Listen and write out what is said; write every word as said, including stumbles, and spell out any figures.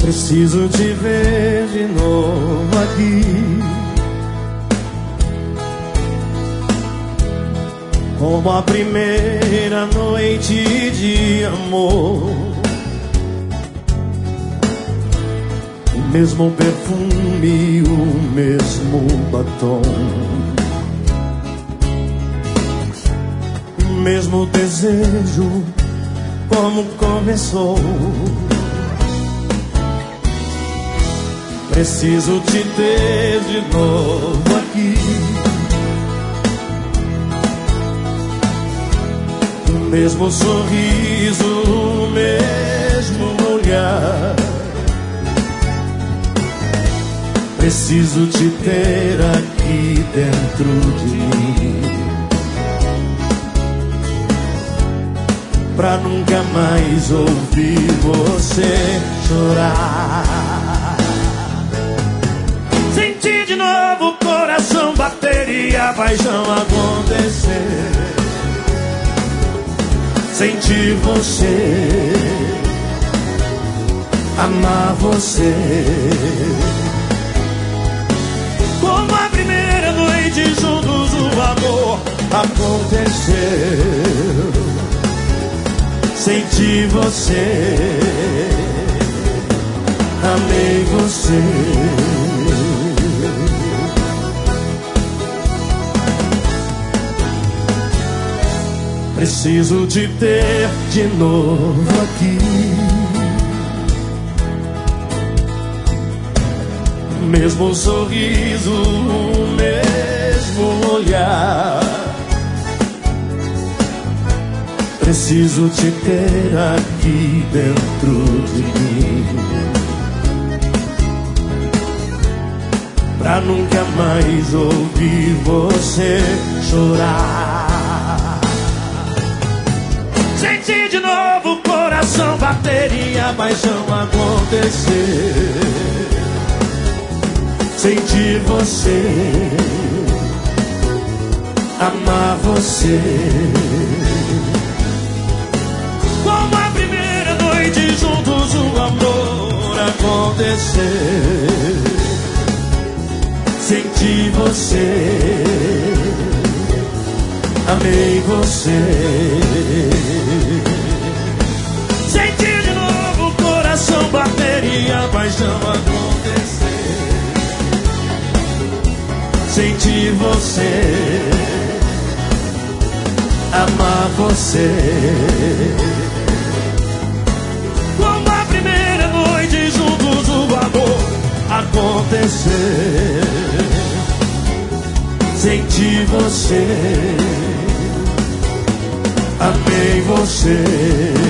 Preciso te ver de novo aqui, como a primeira noite de amor. O mesmo perfume, o mesmo batom, o mesmo desejo, como começou. Preciso te ter de novo aqui, o mesmo sorriso, o mesmo olhar. Preciso te ter aqui dentro de mim, pra nunca mais ouvir você chorar. Senti de novo o coração bater e a paixão acontecer. Senti você, amar você, como a primeira noite juntos o amor aconteceu. Senti você, amei você. Preciso te ter de novo aqui, mesmo sorriso, o mesmo olhar. Preciso te ter aqui dentro de mim, pra nunca mais ouvir você chorar. Senti de novo o coração bater e a paixão acontecer. Senti você, amar você, como a primeira noite juntos o amor acontecer. Senti você, amei você. Senti de novo o coração bater e a paixão acontecer. Senti você, amar você, como a primeira noite juntos o amor acontecer. Senti você, amei você.